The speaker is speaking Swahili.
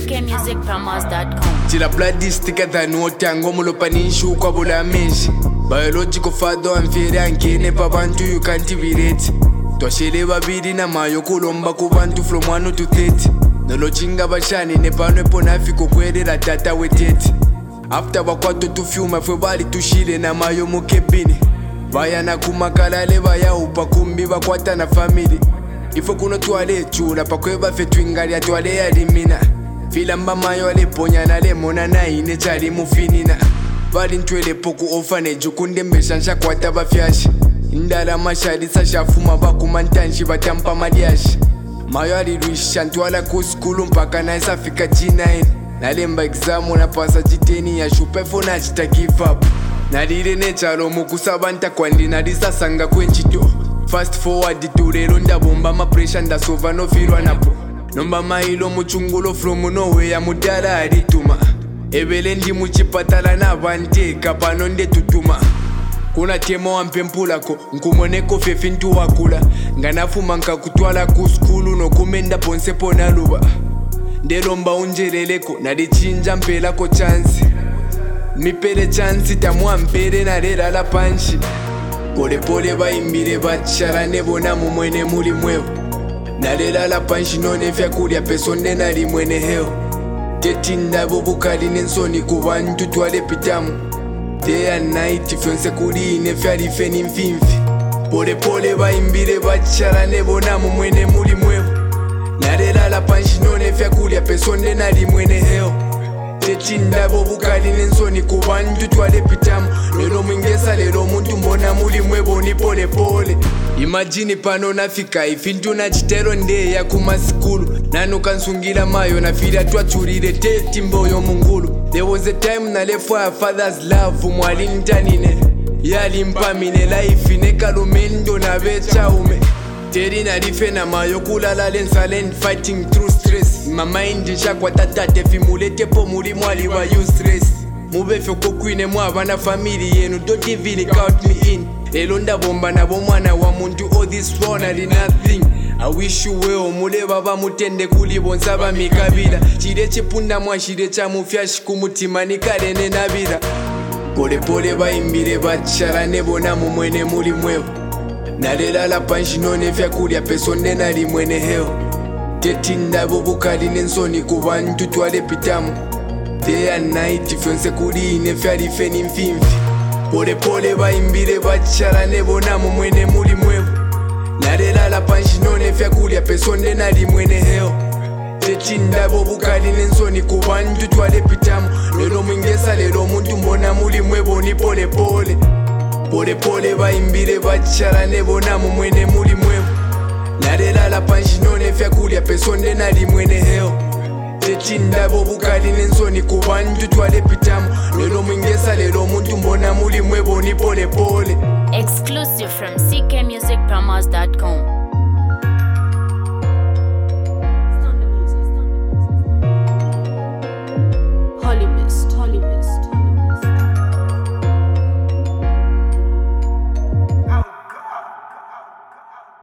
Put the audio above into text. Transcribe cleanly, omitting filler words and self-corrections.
ckmusicpromos.com. Tira bloody sticker than water ngomulo panishu kwa bula meji. Biological father amfere ankene pa bantu you can't relate. Twashele babiri na mayo kulomba ku bantu from 1 to 30. Nolochinga bashani ne pano eponafiko kwerera tata wetete. After bakwato tufyuma fwe bali tushile na mayo mukebini. Vaya na kumakalale vaya upa kumbi bakwata na family. Ifo kuno tuwale chula pakweba fetu ingali ya tuwale ya limina. Fila mbamayo aleponya na lemona na ine chali mufinina. Vali ntwele poku orphanage ukunde mbeshansha kwata bafyashi. Indala mashari sashafuma bakumantanshi batampa madiashi. Mayo aliruisha ntwala kuskulu mpaka na isa fika G9. Nalemba examu na pasa jiteni ya shupefo na chita give up. Nalire nechalo mukusaba ntakwandi nalisasanga kwenchito. Fast forward to lero ndabomba ma pressure ndasova no filwa napo. Nomba mailo muchungulo from nowhere mudala alituma. Ebele ndi muchipatala na banteka pano nde tutuma. Kuna temo wampempulako nkumoneko fefintu wakula. Nganafuma nkakutwala ku skulu no kumenda ponse pona luba. Ndelomba unjeleleko nalichinja mpelako chance. Mipele chance tamwa mpele na lela la panchi. Pole pole baimbire bacharane bona mumwene muli mwevo. Nalela la panchi none vyakulya pesonde nali mwene heo. Tetinda bubukali nensoni kubantu twale pitamu. Day and night fyonse kuli ine fyali feni mfimfi. Pole pole baimbire bacharane bona mumwene muli mwevo. Nalela la panchi none vyakulya pesonde nali mwene heo. Tetinda bubukali nensoni kubantu twale pitamu. Lelo mwingesa lelo muntu mbona muli mwebo ni pole pole. Imagine pano nafika ifintu na chitero nde ya kumasikulu. Nano kansungila mayo na fila twachurire teti mboyo mungulu. There was a time na lefo ya father's love mwali ntanine. Yali mpamine life nekalumendo na becha ume. Teri na rife na mayo kulala lensalen fighting through stress. My mind nshakwa tatate fimulete po muri mwali wa useless. Mubefe kokwine mwabana family yenu don't even count me in. Elonda bomba na bomwana wa muntu all this for nothing. I wish you well mule baba mutende kuli bonsaba mikabila. Chire chipunda mwa shire cha mufyashi kumutima nikalene nabira. Pole pole baimbire bacharane bona mumwene muli mwevo. Nalela la panchi none vyakulya pesonde nali mwene heo. Tetinda bubukali nensoni kubantu twale pitamu. Day and night fyonse kuli ine fyali feni mfimfi. Pole pole baimbire bacharane bona mumwene muli mwevo. Nalela la panchi none vyakulya pesonde nali mwene heo. Tetinda bubukali nensoni kubantu twale pitamu. Lelo mwingesa lelo muntu mbona muli mwevo ni pole pole. Pole pole baimbire bacharane bona mumwene muli mwevo. Nalela la panchi none vyakulya pesonde nali mwene heo. Tetinda bubukali nensoni kubantu twale pitamu. Lelo mwingesa lelo muntu mbona muli mwevo ni pole pole. Exclusive from ckmusicpromos.com.